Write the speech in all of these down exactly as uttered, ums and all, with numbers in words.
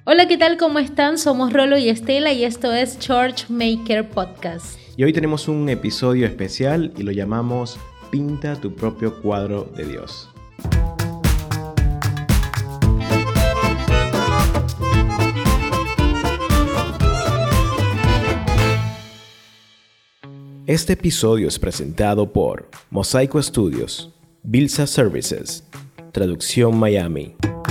Hola, ¿qué tal? ¿Cómo están? Somos Rolo y Estela y esto es Church Maker Podcast. Y hoy tenemos un episodio especial y lo llamamos Pinta tu propio cuadro de Dios. Este episodio es presentado por Mosaico Studios, Bilsa Services, Traducción Miami.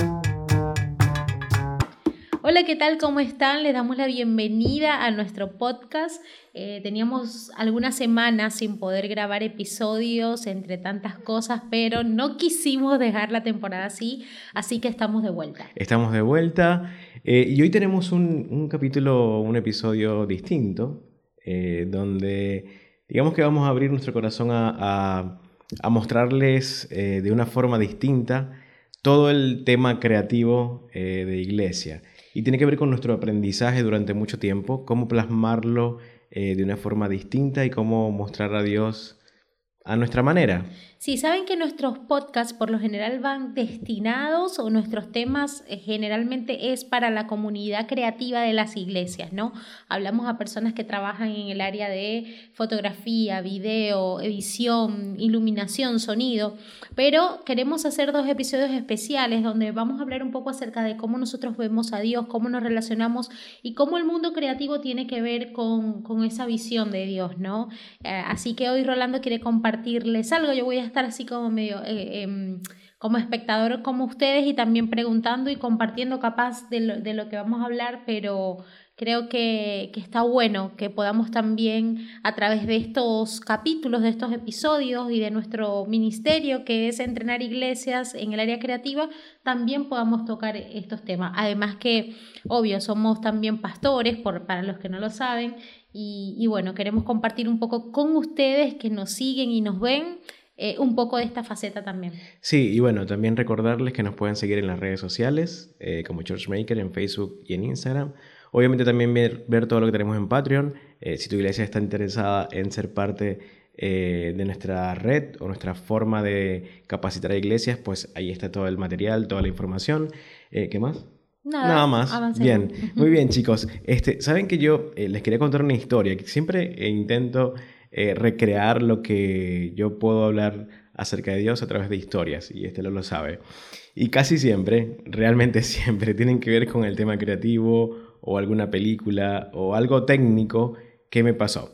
Hola, ¿qué tal? ¿Cómo están? Les damos la bienvenida a nuestro podcast. Eh, teníamos algunas semanas sin poder grabar episodios entre tantas cosas, pero no quisimos dejar la temporada así, así que estamos de vuelta. Estamos de vuelta eh, y hoy tenemos un, un capítulo, un episodio distinto, eh, donde digamos que vamos a abrir nuestro corazón a, a, a mostrarles eh, de una forma distinta todo el tema creativo eh, de iglesia. Y tiene que ver con nuestro aprendizaje durante mucho tiempo, cómo plasmarlo eh, de una forma distinta y cómo mostrar a Dios a nuestra manera. Sí, saben que nuestros podcasts por lo general van destinados o nuestros temas eh, generalmente es para la comunidad creativa de las iglesias, ¿no? Hablamos a personas que trabajan en el área de fotografía, video, edición, iluminación, sonido, pero queremos hacer dos episodios especiales donde vamos a hablar un poco acerca de cómo nosotros vemos a Dios, cómo nos relacionamos y cómo el mundo creativo tiene que ver con, con esa visión de Dios, ¿no? Eh, así que hoy Rolando quiere compartirles algo. Yo voy a estar así como medio eh, eh, como espectador como ustedes y también preguntando y compartiendo capaz de lo, de lo que vamos a hablar, pero creo que, que está bueno que podamos también a través de estos capítulos, de estos episodios y de nuestro ministerio que es entrenar iglesias en el área creativa, también podamos tocar estos temas. Además que, obvio, somos también pastores, por, para los que no lo saben, y, y bueno, queremos compartir un poco con ustedes que nos siguen y nos ven, Eh, un poco de esta faceta también. Sí, y bueno, también recordarles que nos pueden seguir en las redes sociales, eh, como Churchmaker, en Facebook y en Instagram. Obviamente también ver, ver todo lo que tenemos en Patreon. Eh, si tu iglesia está interesada en ser parte eh, de nuestra red o nuestra forma de capacitar a iglesias, pues ahí está todo el material, toda la información. Eh, ¿Qué más? Nada, Nada más. avancemos. Bien, muy bien, chicos. Este, Saben que yo eh, les quería contar una historia que siempre eh, intento eh, recrear lo que yo puedo hablar acerca de Dios a través de historias, y este lo sabe. Y casi siempre, realmente siempre, tienen que ver con el tema creativo o alguna película o algo técnico que me pasó.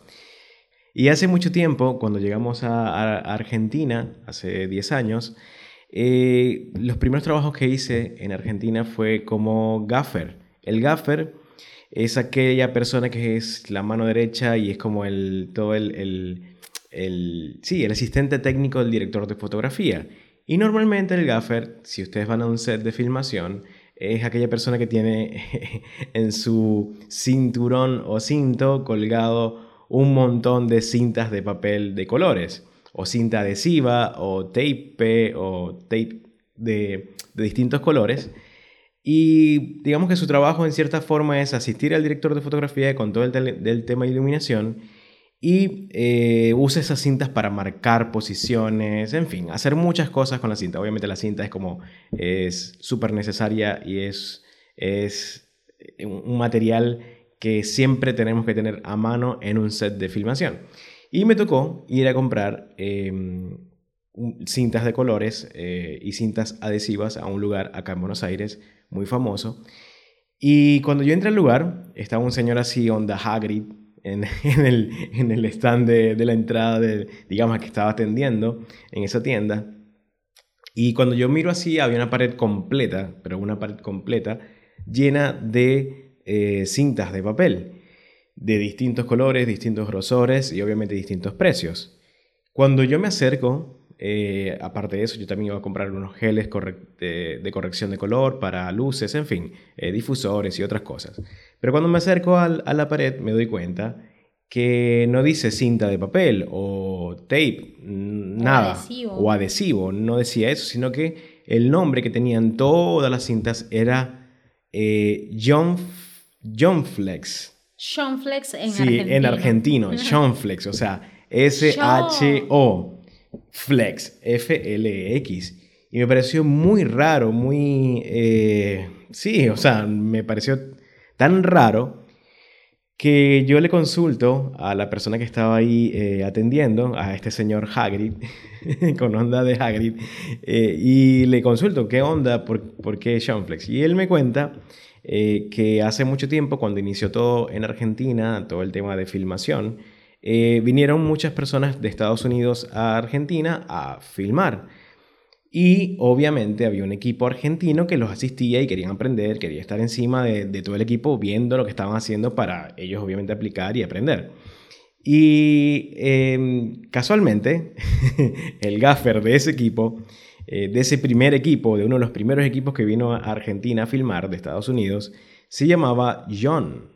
Y hace mucho tiempo, cuando llegamos a, a Argentina, hace diez años, eh, los primeros trabajos que hice en Argentina fue como gaffer. El gaffer es aquella persona que es la mano derecha y es como el todo el, el, el, sí, el asistente técnico del director de fotografía. Y normalmente el gaffer, si ustedes van a un set de filmación, es aquella persona que tiene en su cinturón o cinto colgado un montón de cintas de papel de colores, o cinta adhesiva, o tape, o tape de, de distintos colores. Y digamos que su trabajo en cierta forma es asistir al director de fotografía con todo el tele, del tema de iluminación y eh, usa esas cintas para marcar posiciones, en fin, hacer muchas cosas con la cinta. Obviamente la cinta es como, es súper necesaria y es, es un material que siempre tenemos que tener a mano en un set de filmación. Y me tocó ir a comprar eh, cintas de colores eh, y cintas adhesivas a un lugar acá en Buenos Aires muy famoso. Y cuando yo entré al lugar, estaba un señor así, onda Hagrid, en, en, el, en el stand de, de la entrada, de, digamos, que estaba atendiendo en esa tienda. Y cuando yo miro así, había una pared completa, pero una pared completa, llena de eh, cintas de papel, de distintos colores, distintos grosores y obviamente distintos precios. Cuando yo me acerco, Eh, aparte de eso, yo también iba a comprar unos geles de, de corrección de color para luces, en fin, eh, difusores y otras cosas. Pero cuando me acerco al, a la pared me doy cuenta que no dice cinta de papel o tape, nada, o adhesivo. o adhesivo, no decía eso, sino que el nombre que tenían todas las cintas era eh, John, John Flex. John Flex en sí, argentino. Sí, en argentino, John Flex, o sea, S H O. Flex, F L X. Y me pareció muy raro, muy, eh, sí, o sea, me pareció tan raro que yo le consulto a la persona que estaba ahí eh, atendiendo, a este señor Hagrid, con onda de Hagrid, eh, y le consulto, ¿qué onda? ¿Por, por qué Shonflex? Y él me cuenta eh, que hace mucho tiempo, cuando inició todo en Argentina, todo el tema de filmación, eh, vinieron muchas personas de Estados Unidos a Argentina a filmar. Y obviamente había un equipo argentino que los asistía y querían aprender, quería estar encima de, de todo el equipo viendo lo que estaban haciendo para ellos obviamente aplicar y aprender. Y eh, casualmente el gaffer de ese equipo, eh, de ese primer equipo, de uno de los primeros equipos que vino a Argentina a filmar de Estados Unidos, se llamaba John.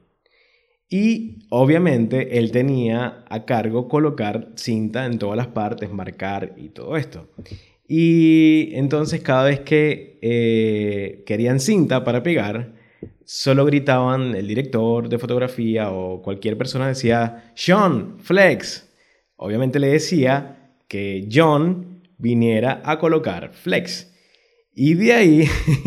Y obviamente él tenía a cargo colocar cinta en todas las partes, marcar y todo esto. Y entonces cada vez que eh, querían cinta para pegar, solo gritaban el director de fotografía o cualquier persona decía Sean, flex. Obviamente le decía que John viniera a colocar flex. Y de ahí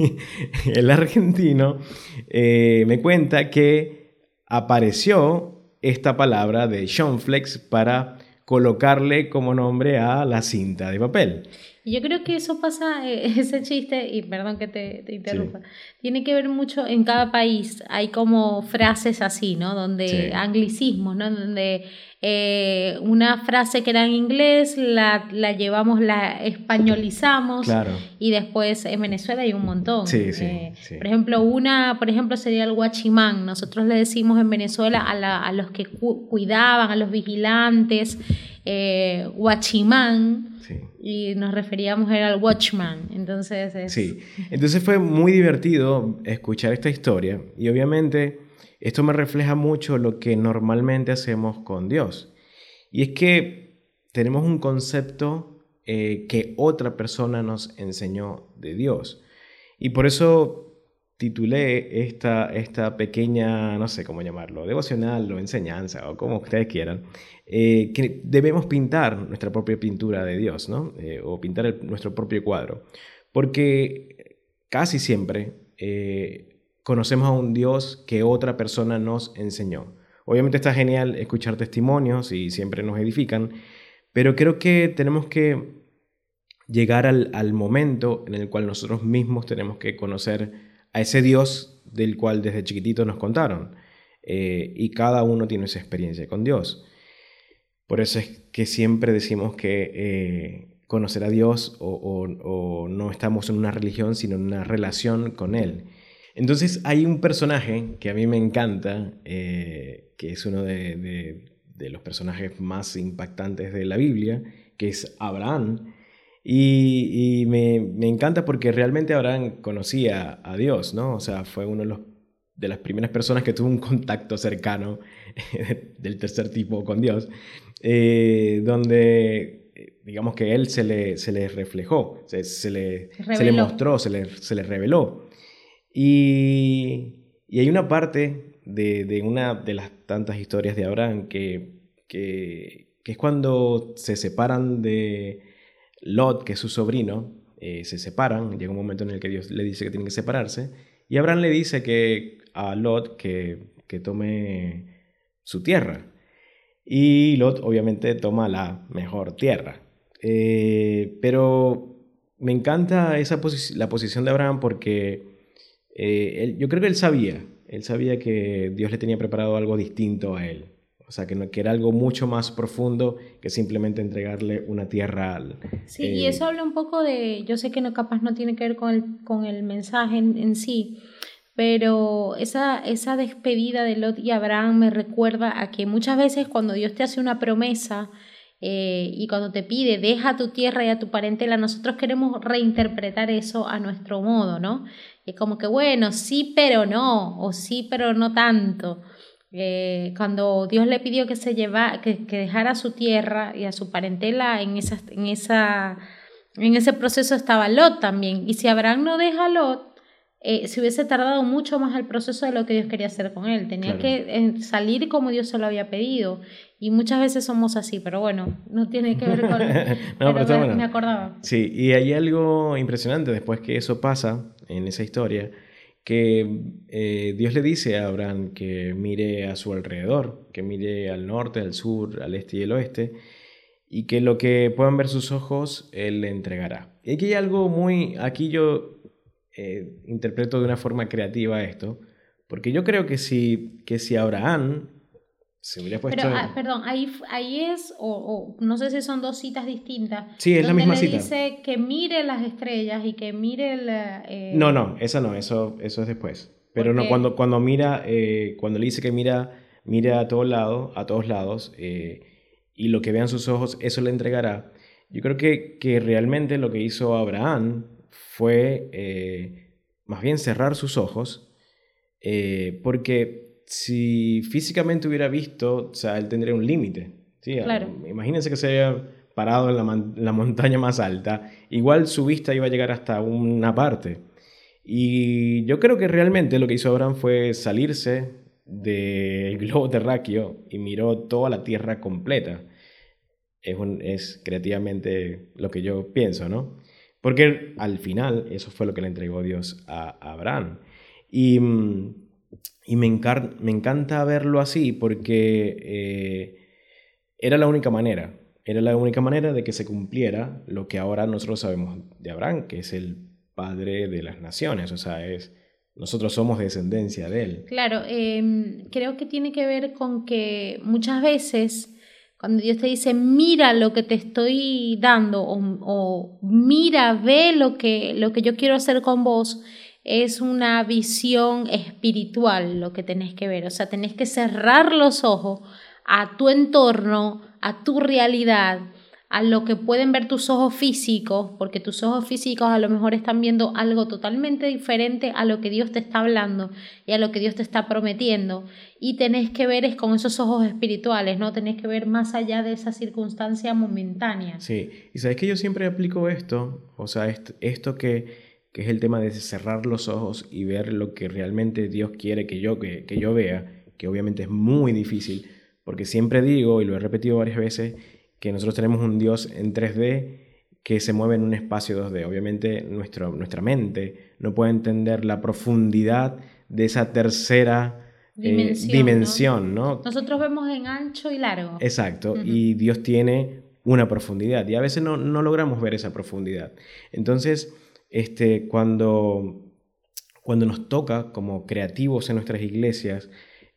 el argentino eh, me cuenta que apareció esta palabra de Sean flex para colocarle como nombre a la cinta de papel. Yo creo que eso pasa, eh, ese chiste, y perdón que te, te interrumpa, Sí. tiene que ver mucho en cada país. Hay como frases así, ¿no? Donde Sí. anglicismos, ¿no? Donde eh, una frase que era en inglés la, la llevamos, la españolizamos. Claro. Y después en Venezuela hay un montón. Sí, sí, Eh, sí. Por ejemplo, una, por ejemplo, sería el guachimán. Nosotros le decimos en Venezuela a, la, a los que cu- cuidaban, a los vigilantes, eh, guachimán. Sí. Y nos referíamos era al Watchman. Entonces es... Sí, entonces fue muy divertido escuchar esta historia y obviamente esto me refleja mucho lo que normalmente hacemos con Dios. Y es que tenemos un concepto eh, que otra persona nos enseñó de Dios. Y por eso titulé esta, esta pequeña, no sé cómo llamarlo, devocional o enseñanza o como ustedes quieran, eh, que debemos pintar nuestra propia pintura de Dios, ¿no? Eh, o pintar el- nuestro propio cuadro. Porque casi siempre eh, conocemos a un Dios que otra persona nos enseñó. Obviamente está genial escuchar testimonios y siempre nos edifican, pero creo que tenemos que llegar al, al momento en el cual nosotros mismos tenemos que conocer a ese Dios del cual desde chiquitito nos contaron. Eh, y cada uno tiene esa experiencia con Dios. Por eso es que siempre decimos que eh, conocer a Dios o, o- o no estamos en una religión, sino en una relación con Él. Entonces hay un personaje que a mí me encanta, eh, que es uno de, de- de los personajes más impactantes de la Biblia, que es Abraham. Y, y me, me encanta porque realmente Abraham conocía a Dios, ¿no? O sea, fue uno de los de las primeras personas que tuvo un contacto cercano del tercer tipo con Dios, eh, donde eh, digamos que él se le, se le reflejó, se, se le, Se se le reveló. mostró, se le, se le reveló. Y, y hay una parte de, de una de las tantas historias de Abraham que, que, que es cuando se separan de Lot, que es su sobrino, eh, se separan, llega un momento en el que Dios le dice que tienen que separarse, y Abraham le dice que a Lot que, que tome su tierra. Y Lot obviamente toma la mejor tierra. Eh, pero me encanta esa posi- la posición de Abraham porque eh, él- yo creo que él sabía, él sabía que Dios le tenía preparado algo distinto a él. O sea, que, no, que era algo mucho más profundo que simplemente entregarle una tierra al... Sí, y eh, eso habla un poco de, yo sé que no capaz no tiene que ver con el, con el mensaje en, en sí, pero esa, esa despedida de Lot y Abraham me recuerda a que muchas veces cuando Dios te hace una promesa eh, y cuando te pide deja tu tierra y a tu parentela, nosotros queremos reinterpretar eso a nuestro modo, ¿no? Es como que bueno, sí, pero no, o sí, pero no tanto. Eh, cuando Dios le pidió que se lleva, que, que dejara su tierra y a su parentela, en esa, en esa, en ese proceso estaba Lot también. Y si Abraham no deja a Lot, eh, se hubiese tardado mucho más el proceso de lo que Dios quería hacer con él. Tenía Claro. que eh, salir como Dios se lo había pedido. Y muchas veces somos así, pero bueno, no tiene que ver con... No, pero pero está me, bueno. me acordaba. Sí, y hay algo impresionante después que eso pasa en esa historia, que eh, Dios le dice a Abraham que mire a su alrededor, que mire al norte, al sur, al este y el oeste, y que lo que puedan ver sus ojos, Él le entregará. Y aquí hay algo muy... Aquí yo eh, interpreto de una forma creativa esto, porque yo creo que si, que si Abraham se hubiera puesto... Pero, ah, perdón, ahí, ahí es, o, o no sé si son dos citas distintas. Sí, es la misma le cita. Dice que mire las estrellas y que mire el... Eh... No, no, esa no, eso, eso es después. Pero no, cuando, cuando mira, eh, cuando le dice que mira, mira a todos lados, a todos lados, eh, y lo que vean sus ojos, eso le entregará. Yo creo que, que realmente lo que hizo Abraham fue eh, más bien cerrar sus ojos, eh, porque si físicamente hubiera visto, o sea, él tendría un límite. ¿Sí? Claro. Imagínense que se haya parado en la, man- la montaña más alta, igual su vista iba a llegar hasta una parte. Y yo creo que realmente lo que hizo Abraham fue salirse del globo terráqueo y miró toda la tierra completa. Es, un- es creativamente lo que yo pienso, ¿no? Porque al final eso fue lo que le entregó Dios a, a Abraham. Y, mm, y me, encar- me encanta verlo así porque eh, era la única manera. Era la única manera de que se cumpliera lo que ahora nosotros sabemos de Abraham, que es el padre de las naciones. O sea, es, nosotros somos descendencia de él. Claro, eh, creo que tiene que ver con que muchas veces cuando Dios te dice, mira lo que te estoy dando o, o mira, ve lo que, lo que yo quiero hacer con vos, es una visión espiritual lo que tenés que ver. O sea, tenés que cerrar los ojos a tu entorno, a tu realidad, a lo que pueden ver tus ojos físicos, porque tus ojos físicos a lo mejor están viendo algo totalmente diferente a lo que Dios te está hablando y a lo que Dios te está prometiendo. Y tenés que ver es con esos ojos espirituales, ¿no? Tenés que ver más allá de esa circunstancia momentánea. Sí, y sabes que yo siempre aplico esto, o sea, esto, esto que, que es el tema de cerrar los ojos y ver lo que realmente Dios quiere que yo, que, que yo vea, que obviamente es muy difícil, porque siempre digo, y lo he repetido varias veces, que nosotros tenemos un Dios en tres D que se mueve en un espacio dos D. Obviamente nuestro, nuestra mente no puede entender la profundidad de esa tercera dimensión, eh, dimensión ¿no? ¿no? Nosotros vemos en ancho y largo. Exacto, uh-huh. Y Dios tiene una profundidad y a veces no, no logramos ver esa profundidad. Entonces, este, cuando, cuando nos toca como creativos en nuestras iglesias,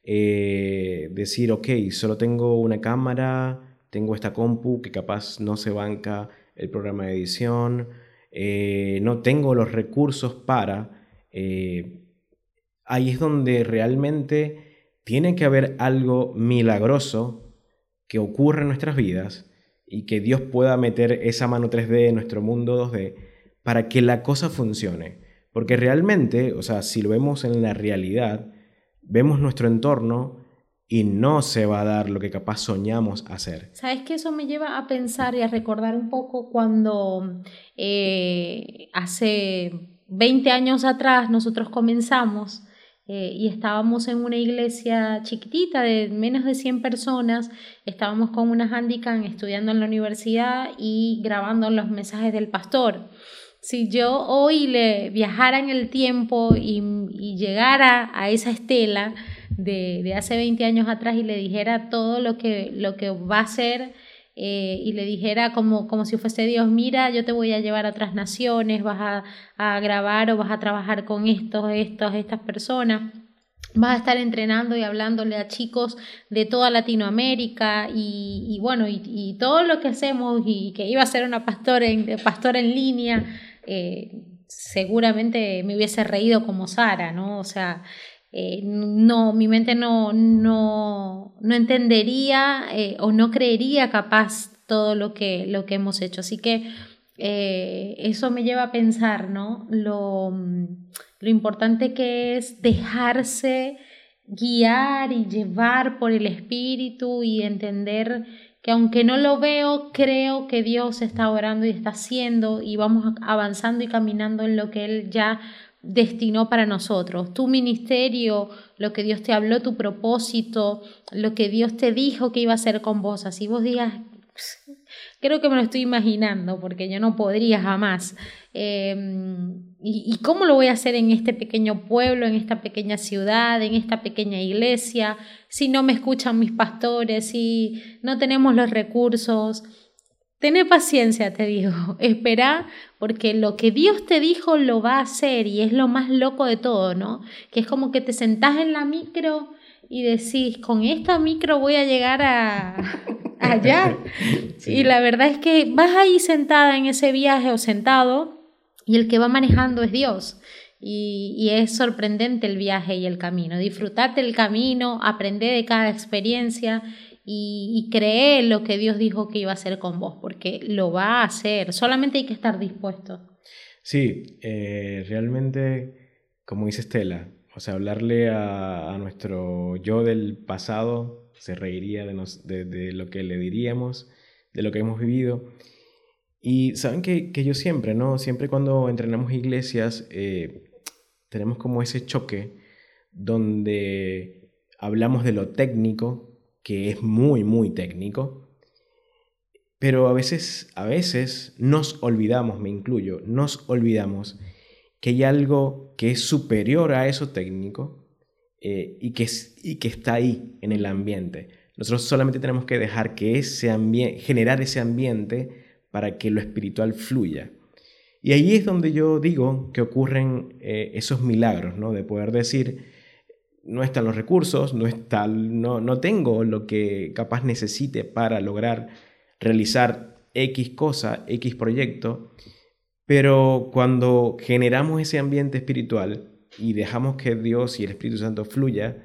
eh, decir, ok, solo tengo una cámara, tengo esta compu que capaz no se banca el programa de edición, eh, no tengo los recursos para... Eh, ahí es donde realmente tiene que haber algo milagroso que ocurre en nuestras vidas y que Dios pueda meter esa mano tres D en nuestro mundo dos D para que la cosa funcione. Porque realmente, o sea, si lo vemos en la realidad, vemos nuestro entorno y no se va a dar lo que capaz soñamos hacer. ¿Sabes qué? Eso me lleva a pensar y a recordar un poco cuando eh, hace veinte años atrás nosotros comenzamos eh, y estábamos en una iglesia chiquitita de menos de cien personas, estábamos con una handicap estudiando en la universidad y grabando los mensajes del pastor. Si yo hoy le viajara en el tiempo y, y llegara a esa estela de, de hace veinte años atrás y le dijera todo lo que, lo que va a hacer eh, y le dijera como, como si fuese Dios, mira, yo te voy a llevar a otras naciones, vas a, a grabar o vas a trabajar con estos, estos, estas personas. Vas a estar entrenando y hablándole a chicos de toda Latinoamérica y, y bueno, y, y todo lo que hacemos y que iba a ser una pastora en, pastora en línea, eh, seguramente me hubiese reído como Sara, ¿no? O sea, eh, no, mi mente no, no, no entendería eh, o no creería capaz todo lo que, lo que hemos hecho. Así que eh, eso me lleva a pensar, ¿no? Lo... Lo importante que es dejarse guiar y llevar por el Espíritu y entender que aunque no lo veo, creo que Dios está orando y está haciendo y vamos avanzando y caminando en lo que Él ya destinó para nosotros. Tu ministerio, lo que Dios te habló, tu propósito, lo que Dios te dijo que iba a hacer con vos. Así vos digas, creo que me lo estoy imaginando porque yo no podría jamás. Eh, y, ¿Y cómo lo voy a hacer en este pequeño pueblo, en esta pequeña ciudad, en esta pequeña iglesia, si no me escuchan mis pastores, si no tenemos los recursos? Tené paciencia, te digo, espera, porque lo que Dios te dijo lo va a hacer y es lo más loco de todo, ¿no? Que es como que te sentás en la micro y decís, con esta micro voy a llegar a allá. Sí. Y la verdad es que vas ahí sentada en ese viaje o sentado y el que va manejando es Dios. Y, y es sorprendente el viaje y el camino. Disfrutarte el camino, aprender de cada experiencia y, y creer lo que Dios dijo que iba a hacer con vos, porque lo va a hacer. Solamente hay que estar dispuesto. Sí, eh, realmente, como dice Estela, o sea, hablarle a, a nuestro yo del pasado, se reiría de, nos, de, de lo que le diríamos, de lo que hemos vivido. Y saben que, que yo siempre, ¿no? Siempre cuando entrenamos iglesias, eh, tenemos como ese choque donde hablamos de lo técnico, que es muy, muy técnico, pero a veces, a veces nos olvidamos, me incluyo, nos olvidamos que hay algo que es superior a eso técnico eh, y, que, y que está ahí en el ambiente. Nosotros solamente tenemos que dejar que ese ambiente, generar ese ambiente para que lo espiritual fluya. Y ahí es donde yo digo que ocurren eh, esos milagros, ¿no? De poder decir, no están los recursos, no, está, no, no tengo lo que capaz necesite para lograr realizar X cosa, X proyecto, pero cuando generamos ese ambiente espiritual y dejamos que Dios y el Espíritu Santo fluya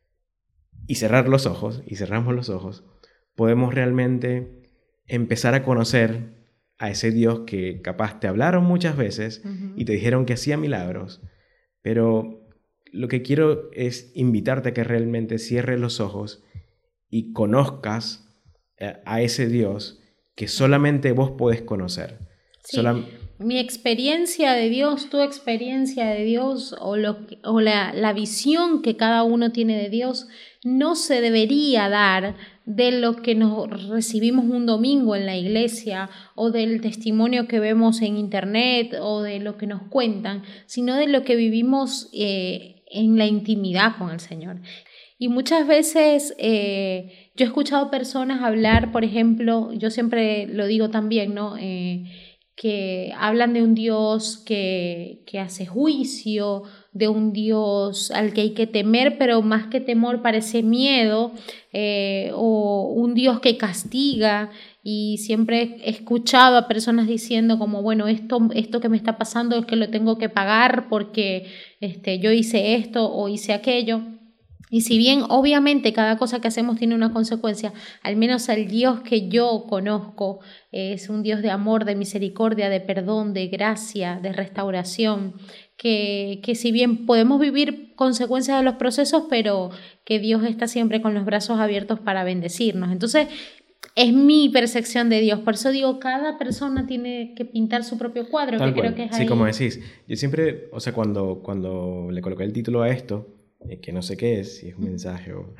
y cerrar los ojos, y cerramos los ojos, podemos realmente empezar a conocer a ese Dios que capaz te hablaron muchas veces uh-huh. y te dijeron que hacía milagros, pero lo que quiero es invitarte a que realmente cierres los ojos y conozcas a ese Dios que solamente vos podés conocer. Sí. Solam- Mi experiencia de Dios, tu experiencia de Dios o, lo que, o la, la visión que cada uno tiene de Dios no se debería dar de lo que nos recibimos un domingo en la iglesia o del testimonio que vemos en internet o de lo que nos cuentan, sino de lo que vivimos eh, en la intimidad con el Señor. Y muchas veces eh, yo he escuchado personas hablar, por ejemplo, yo siempre lo digo también, ¿no? Eh, que hablan de un Dios que, que hace juicio, de un Dios al que hay que temer, pero más que temor parece miedo, eh, o un Dios que castiga. Y siempre he escuchado a personas diciendo como, bueno, esto, esto que me está pasando es que lo tengo que pagar porque este, yo hice esto o hice aquello. Y si bien obviamente cada cosa que hacemos tiene una consecuencia, al menos el Dios que yo conozco es un Dios de amor, de misericordia, de perdón, de gracia, de restauración, que, que si bien podemos vivir consecuencias de los procesos, pero que Dios está siempre con los brazos abiertos para bendecirnos. Entonces, es mi percepción de Dios. Por eso digo, cada persona tiene que pintar su propio cuadro, Tal que cual. creo que es sí, ahí. como decís. Yo siempre, o sea, cuando, cuando le coloqué el título a esto, que no sé qué es, si es un mensaje o...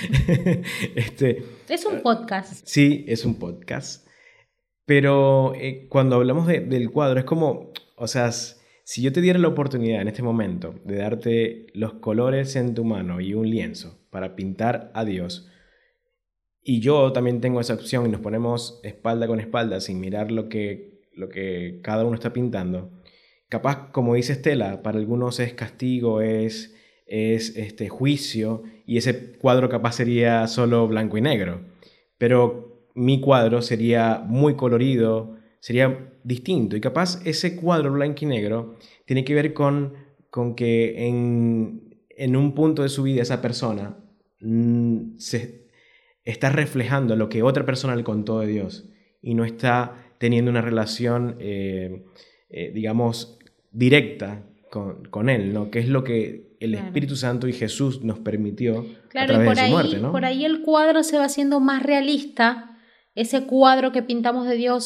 este, es un podcast. Sí, es un podcast. Pero eh, cuando hablamos de, del cuadro, es como, o sea, si yo te diera la oportunidad en este momento de darte los colores en tu mano y un lienzo para pintar a Dios, y yo también tengo esa opción y nos ponemos espalda con espalda sin mirar lo que, lo que cada uno está pintando, capaz, como dice Estela, para algunos es castigo, es... es este juicio, y ese cuadro capaz sería solo blanco y negro, pero mi cuadro sería muy colorido, sería distinto, y capaz ese cuadro blanco y negro tiene que ver con, con que en, en un punto de su vida esa persona mmm, se está reflejando lo que otra persona le contó de Dios y no está teniendo una relación eh, eh, digamos directa con, con él, ¿no? Que es lo que el claro. Espíritu Santo y Jesús nos permitió claro, a través de su ahí, muerte, ¿no? Por ahí el cuadro se va haciendo más realista, ese cuadro que pintamos de Dios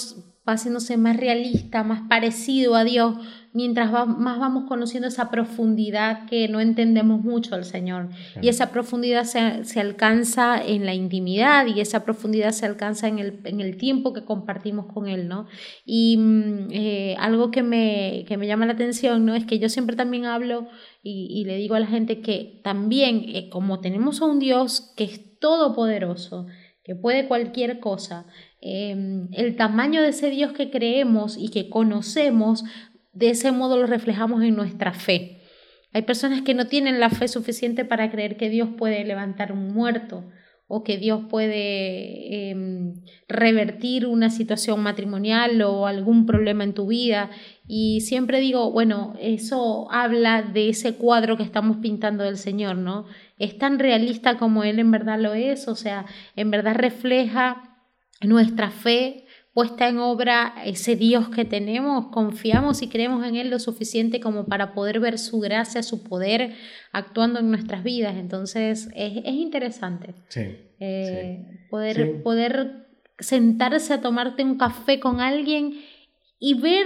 va haciéndose más realista, más parecido a Dios, mientras va, más vamos conociendo esa profundidad que no entendemos mucho al Señor. Claro. Y esa profundidad se, se alcanza en la intimidad y esa profundidad se alcanza en el, en el tiempo que compartimos con Él, ¿no? Y eh, algo que me, que me llama la atención, ¿no? Es que yo siempre también hablo y, y le digo a la gente que también, eh, como tenemos a un Dios que es todopoderoso, que puede cualquier cosa, eh, el tamaño de ese Dios que creemos y que conocemos, de ese modo lo reflejamos en nuestra fe. Hay personas que no tienen la fe suficiente para creer que Dios puede levantar un muerto o que Dios puede eh, revertir una situación matrimonial o algún problema en tu vida. Y siempre digo, bueno, eso habla de ese cuadro que estamos pintando del Señor, ¿no? Es tan realista como Él en verdad lo es, o sea, en verdad refleja nuestra fe puesta en obra, ese Dios que tenemos, confiamos y creemos en Él lo suficiente como para poder ver su gracia, su poder actuando en nuestras vidas. Entonces es, es interesante sí, eh, sí. Poder, Sí. poder sentarse a tomarte un café con alguien y ver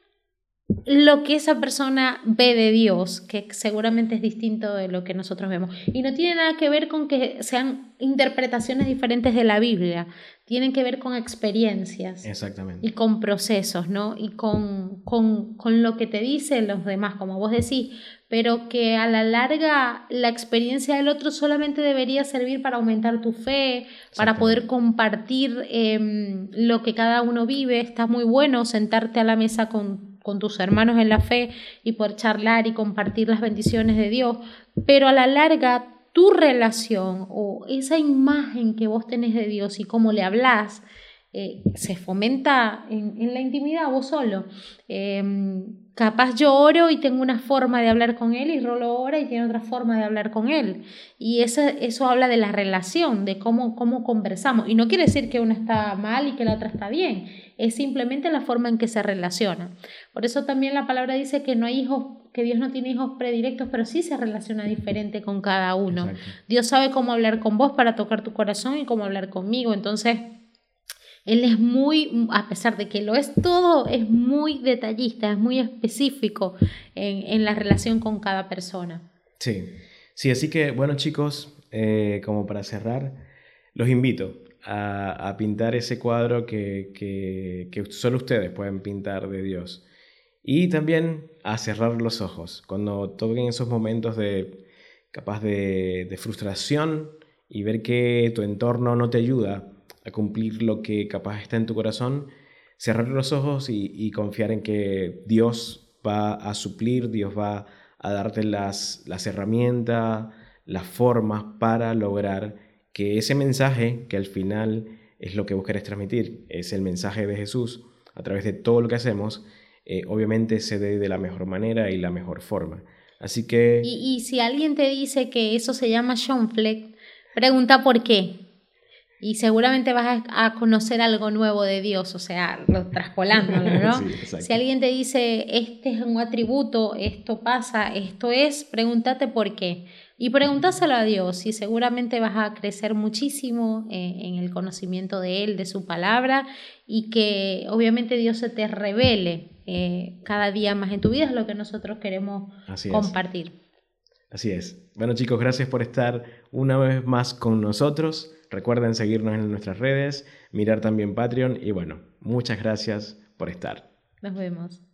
lo que esa persona ve de Dios, que seguramente es distinto de lo que nosotros vemos. Y no tiene nada que ver con que sean interpretaciones diferentes de la Biblia, tienen que ver con experiencias. Exactamente. Y con procesos, ¿no? Y con, con, con lo que te dicen los demás, como vos decís, pero que a la larga la experiencia del otro solamente debería servir para aumentar tu fe, para poder compartir eh, lo que cada uno vive. Está muy bueno sentarte a la mesa con con tus hermanos en la fe y poder charlar y compartir las bendiciones de Dios, pero a la larga tu relación o esa imagen que vos tenés de Dios y cómo le hablás eh, se fomenta en, en la intimidad vos solo. Eh, capaz yo oro y tengo una forma de hablar con Él y Rolo ora y tiene otra forma de hablar con Él, y eso, eso habla de la relación, de cómo, cómo conversamos, y no quiere decir que una está mal y que la otra está bien, es simplemente la forma en que se relaciona. Por eso también la palabra dice que no hay hijos, que Dios no tiene hijos predilectos, pero sí se relaciona diferente con cada uno. Exacto. Dios sabe cómo hablar con vos para tocar tu corazón y cómo hablar conmigo. Entonces Él es muy, a pesar de que lo es todo, es muy detallista, es muy específico en, en la relación con cada persona. Sí, sí, así que bueno chicos, eh, como para cerrar, los invito a, a pintar ese cuadro que, que, que solo ustedes pueden pintar de Dios. Y también a cerrar los ojos cuando toquen esos momentos de capaz de, de frustración y ver que tu entorno no te ayuda a cumplir lo que capaz está en tu corazón. Cerrar los ojos y, y confiar en que Dios va a suplir, Dios va a darte las, las herramientas, las formas para lograr que ese mensaje, que al final es lo que vos querés transmitir, es el mensaje de Jesús a través de todo lo que hacemos, eh, obviamente se dé de la mejor manera y la mejor forma. Así que... Y, y si alguien te dice que eso se llama Schonfleck, pregunta por qué. Y seguramente vas a, a conocer algo nuevo de Dios, o sea, traspolándolo, ¿no? Sí, si alguien te dice, este es un atributo, esto pasa, esto es, pregúntate por qué. Y pregúntaselo a Dios y seguramente vas a crecer muchísimo eh, en el conocimiento de Él, de su palabra, y que obviamente Dios se te revele eh, cada día más en tu vida, es lo que nosotros queremos Así compartir. Es. Así es. Bueno chicos, gracias por estar una vez más con nosotros. Recuerden seguirnos en nuestras redes, mirar también Patreon y bueno, muchas gracias por estar. Nos vemos.